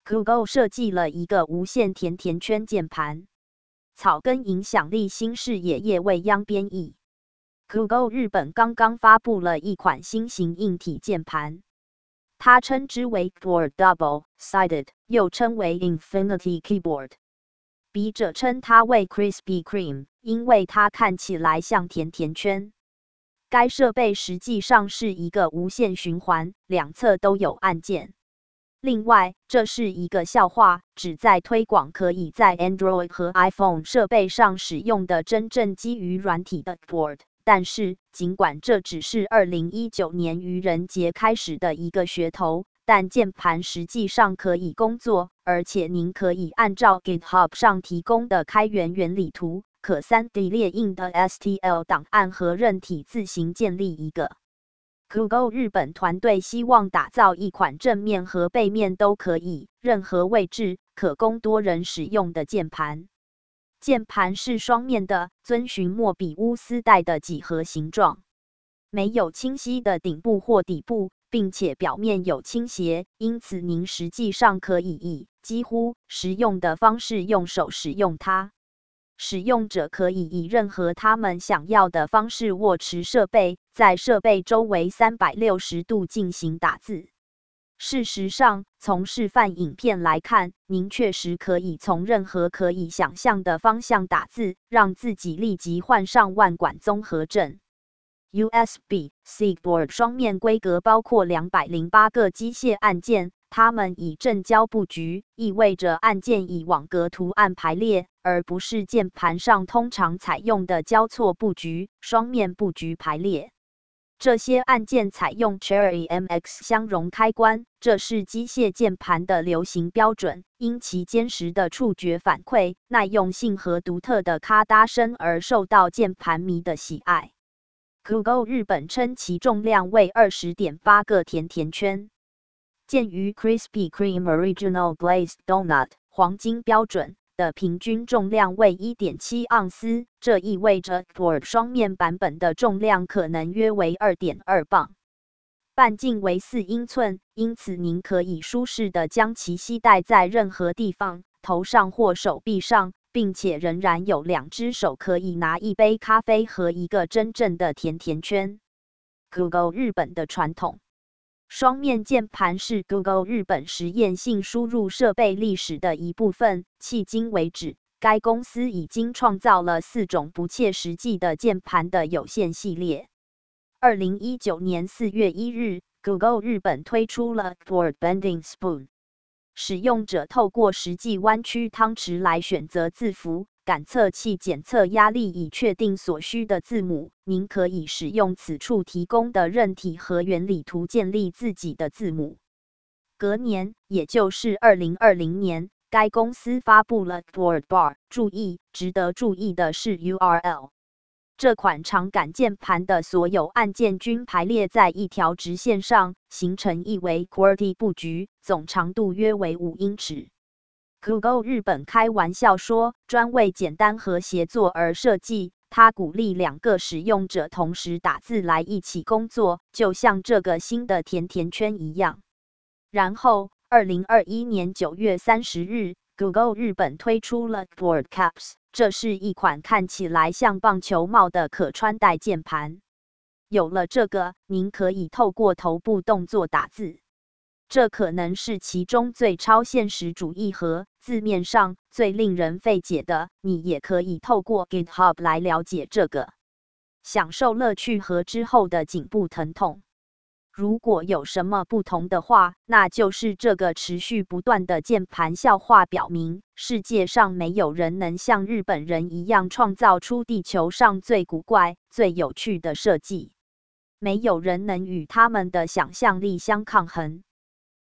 Google 设计了一个无线甜甜圈键盘。草根影响力新视野叶未央编译。Google 日本刚刚发布了一款新型硬体键盘，它称之为 Keyboard Double-Sided， 又称为 Infinity Keyboard。笔者称它为 Krispy Kreme， 因为它看起来像甜甜圈。该设备实际上是一个无线循环，两侧都有按键。另外，这是一个笑话，旨在推广可以在 Android 和 iPhone 设备上使用的真正基于软体的 Keyboard。但是，尽管这只是2019年愚人节开始的一个噱头，但键盘实际上可以工作，而且您可以按照 GitHub 上提供的开源原理图，可 3D 列印的 STL 档案和韧体自行建立一个。Google 日本团队希望打造一款正面和背面都可以、任何位置可供多人使用的键盘。键盘是双面的，遵循莫比乌斯带的几何形状，没有清晰的顶部或底部，并且表面有倾斜，因此您实际上可以以几乎实用的方式用手使用它。使用者可以以任何他们想要的方式握持设备，在设备周围360度进行打字。事实上，从示范影片来看，您确实可以从任何可以想象的方向打字，让自己立即患上腕管综合症。USB-C Keyboard 双面规格包括208个机械按键，它们以正交布局，意味着按键以网格图案排列，而不是键盘上通常采用的交错布局、双面布局排列。这些按键采用 Cherry MX 相容开关，这是机械键盘的流行标准，因其坚实的触觉反馈、耐用性和独特的咔嗒声而受到键盘迷的喜爱。Google 日本称其重量为 20.8 个甜甜圈。鉴于 Krispy Kreme Original Glazed Donut 黄金标准的平均重量为 1.7 盎司，这意味着 Keyboard 双面版本的重量可能约为 2.2 磅。半径为4英寸，因此您可以舒适地将其携带在任何地方，头上或手臂上，并且仍然有2只手可以拿一杯咖啡和一个真正的甜甜圈。Google 日本的传统双面键盘是 Google 日本实验性输入设备历史的一部分。迄今为止，该公司已经创造了4种不切实际的键盘的有限系列。2019年4月1日 ，Google 日本推出了 Keyboard Bending Spoon， 使用者透过实际弯曲汤匙来选择字符。感测器检测压力以确定所需的字母。您可以使用此处提供的韧体和原理图建立自己的字母。隔年，也就是2020年，该公司发布了 Keyboard Bar。注意，值得注意的是 URL。这款长杆键盘的所有按键均排列在一条直线上，形成一维 QWERTY 布局，总长度约为5英尺。Google 日本开玩笑说，专为简单和协作而设计。它鼓励2个使用者同时打字来一起工作，就像这个新的甜甜圈一样。然后，2021年9月30日 ，Google 日本推出了 Keyboard Caps， 这是一款看起来像棒球帽的可穿戴键盘。有了这个，您可以透过头部动作打字。这可能是其中最超现实主义和字面上最令人费解的。你也可以透过 GitHub 来了解这个，享受乐趣和之后的颈部疼痛。如果有什么不同的话，那就是这个持续不断的键盘笑话表明，世界上没有人能像日本人一样创造出地球上最古怪、最有趣的设计。没有人能与他们的想象力相抗衡。